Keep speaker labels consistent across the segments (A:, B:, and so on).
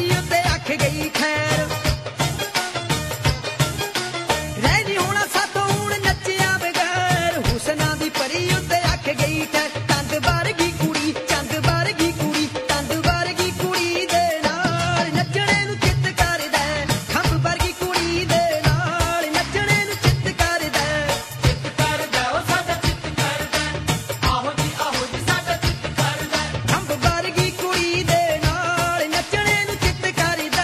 A: ਪਰੀ ਉੱਤੇ ਅੱਖ ਗਈ ਖੈਰ ਰਹਿ ਹੋਣਾ ਸਾਥੋਂ ਹੁਣ ਨੱਚਿਆ ਬਗੈਰ ਹੁਸਨਾਂ ਦੀ ਪਰੀ ਉੱਤੇ ਅੱਖ ਗਈ ਖੈਰ ਚੰਦ ਵਰਗੀ ਕੁੜੀ ਚੰਦ ਵਰਗੀ ਕੁੜੀ ਚੰਦ ਵਰਗੀ ਕੁੜੀ ਦੇ ਨਾਲ ਨੱਚਣੇ ਨੂੰ ਚਿੱਤ ਕਰਦਾ ਖੰਭ ਵਰਗੀ ਕੁੜੀ ਦੇ ਨਾਲ ਨੱਚਣੇ ਨੂੰ ਚਿੱਤ ਕਰਦਾ
B: ਉਹ ਸਾਡਾ ਚਿੱਤ ਕਰਦਾ ਆਹੋ ਜੀ ਸਾਡਾ ਚਿੱਤ ਕਰਦਾ
A: ਖੰਭ ਵਰਗੀ ਕੁੜੀ ਦੇ ਨਾਲ ਨੱਚਣੇ ਨੂੰ ਚਿੱਤ ਕਰਦਾ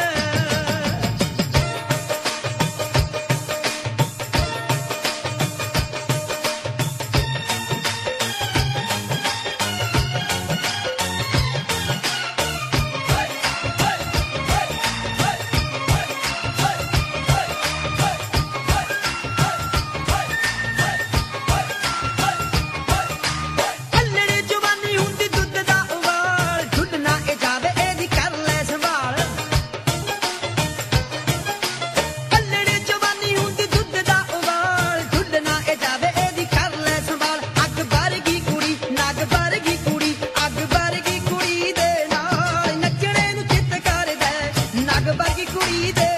A: ਅੱਲੜੀ ਜਵਾਨੀ ਹੁੰਦੀ ਦੁੱਧ ਦਾ ਉਬਾਲ ਢੁੱਡ ਨਾ ਇਹ ਜਾਵੇ ਇਹਦੀ ਕਰ ਲੈ ਸੰਭਾਲ ਅੱਲੜੀ ਜਵਾਨੀ ਹੁੰਦੀ ਦੁੱਧ ਦਾ ਉਬਾਲ ਢੁੱਡ ਨਾ ਇਹ ਜਾਵੇ ਇਹਦੀ ਕਰ ਲੈ ਸੰਭਾਲ ਅੱਗ ਵਰਗੀ ਕੁੜੀ ਨਗ ਵਰਗੀ ਕੁੜੀ ਅੱਗ ਵਰਗੀ ਕੁੜੀ ਦੇ ਨਾਲ ਨੱਚਣੇ ਨੂੰ ਚਿੱਤ ਕਰਦਾ ਨਗ ਵਰਗੀ ਕੁੜੀ ਦੇ